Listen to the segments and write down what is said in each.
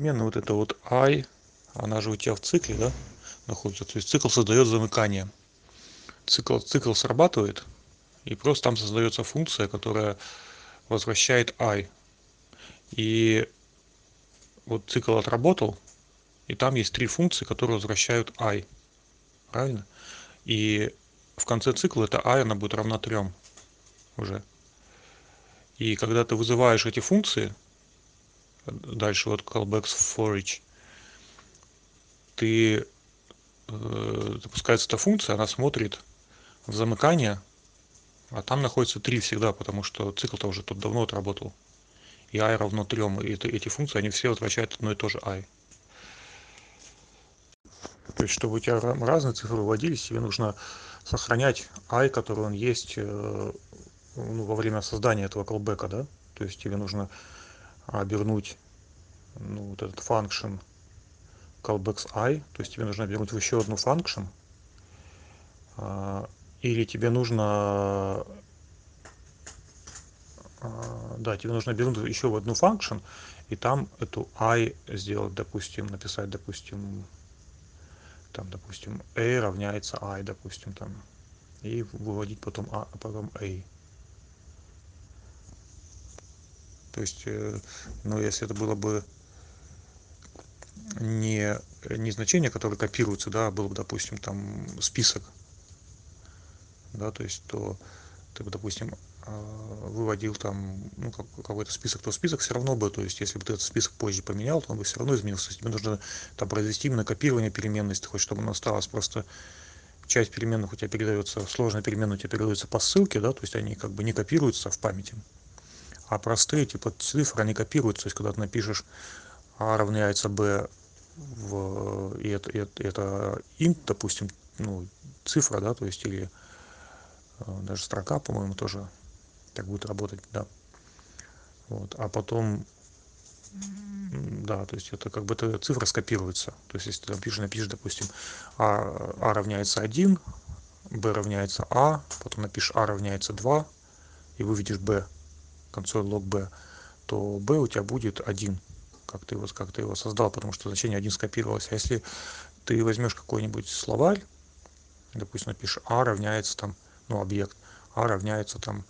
переменная вот эта вот I, она же у тебя в цикле, да, находится. То есть цикл создает замыкание. Цикл срабатывает, и просто там создается функция, которая возвращает I. И вот цикл отработал, и там есть три функции, которые возвращают I. Правильно? И в конце цикла эта I, она будет равна 3 уже. И когда ты вызываешь эти функции, дальше вот callbacks for each, ты запускается эта функция, она смотрит в замыкание, а там находится 3 всегда, потому что цикл-то уже тут давно отработал. И I равно 3, и эти функции, они все возвращают одно и то же I. То есть, чтобы у тебя разные цифры выводились, тебе нужно сохранять I, который он есть во время создания этого callback, да? То есть тебе нужно обернуть вот этот function callbacks I, то есть тебе нужно обернуть в еще одну function, или тебе нужно да, тебе нужно обернуть еще в одну function, и там эту I сделать, допустим, написать, допустим, там, допустим, A равняется I, допустим, там, и выводить потом A. То есть, ну, если это было бы не значение, которое копируется, да, а был бы, допустим, там список, да, то есть, то ты бы, допустим, выводил там, ну, какой-то список, то список все равно бы, то есть, если бы ты этот список позже поменял, то он бы все равно изменился. То есть, тебе нужно там произвести именно копирование переменной, если ты хочешь, чтобы она осталась. Просто часть переменных у тебя передается, сложная переменная у тебя передается по ссылке, да, то есть они как бы не копируются в памяти, а простые типа цифры, они копируются, то есть, когда ты напишешь а равняется b и это int, допустим, ну, цифра, да, то есть, или даже строка, по-моему, тоже так будет работать, да. Вот, а потом, да, то есть это как бы эта цифра скопируется. То есть если ты напишешь, допустим, а равняется 1, b равняется потом напишешь а равняется 2, и выведешь b, консоль log b, то b у тебя будет 1, как ты его создал, потому что значение 1 скопировалось. А если ты возьмешь какой-нибудь словарь, допустим, напишешь а равняется там, ну, объект, а равняется там,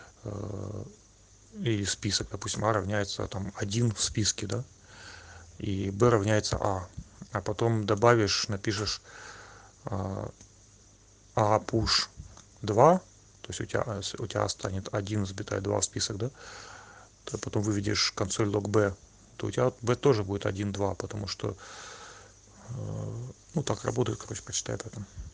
или список, допустим, а равняется там 1 в списке, да, и b равняется а потом добавишь, напишешь push 2, то есть у тебя станет 1,2 в список, да, то потом выведешь консоль log b, то у тебя b тоже будет 1,2, потому что, ну, так работает, короче, почитай об этом.